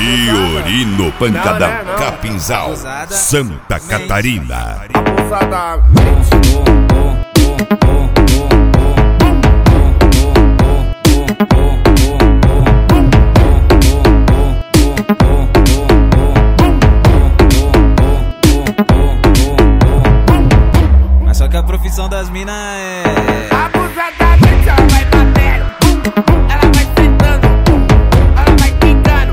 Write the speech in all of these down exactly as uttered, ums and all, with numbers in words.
Fiorino Pancadão, Capinzal, Santa Catarina. Mas só que a profissão das minas é abusadamente, ela vai batendo, ela vai sentando, ela vai quicando,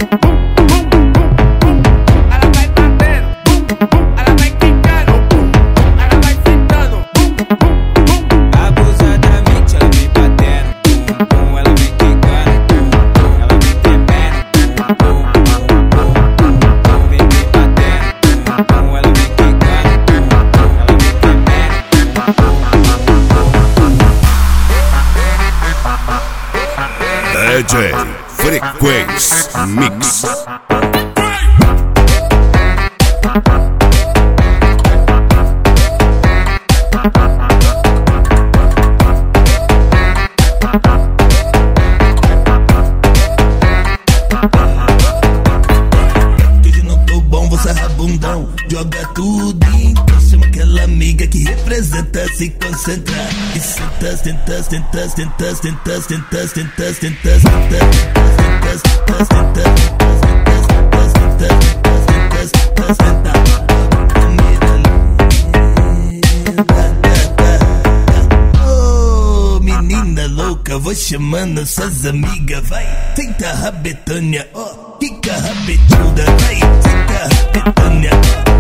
ela vai batendo, ela vai quicando, ela vai sentando. abusadamente, ela vem batendo, ela vem quicando, ela vem tremendo, vem me batendo, ela vem quicando, ela vem tremendo. D J Frequência Mix. Que não tô bom, você é rabundão. Joga tudo então chama aquela amiga que representa, se concentra. E senta, senta, senta, senta, senta, senta, senta, senta, senta. Oh, menina louca, vou chamando suas amigas, vai. Senta a rabetânia, ó, fica rabetuda, vai. Senta a rabetânia, ó.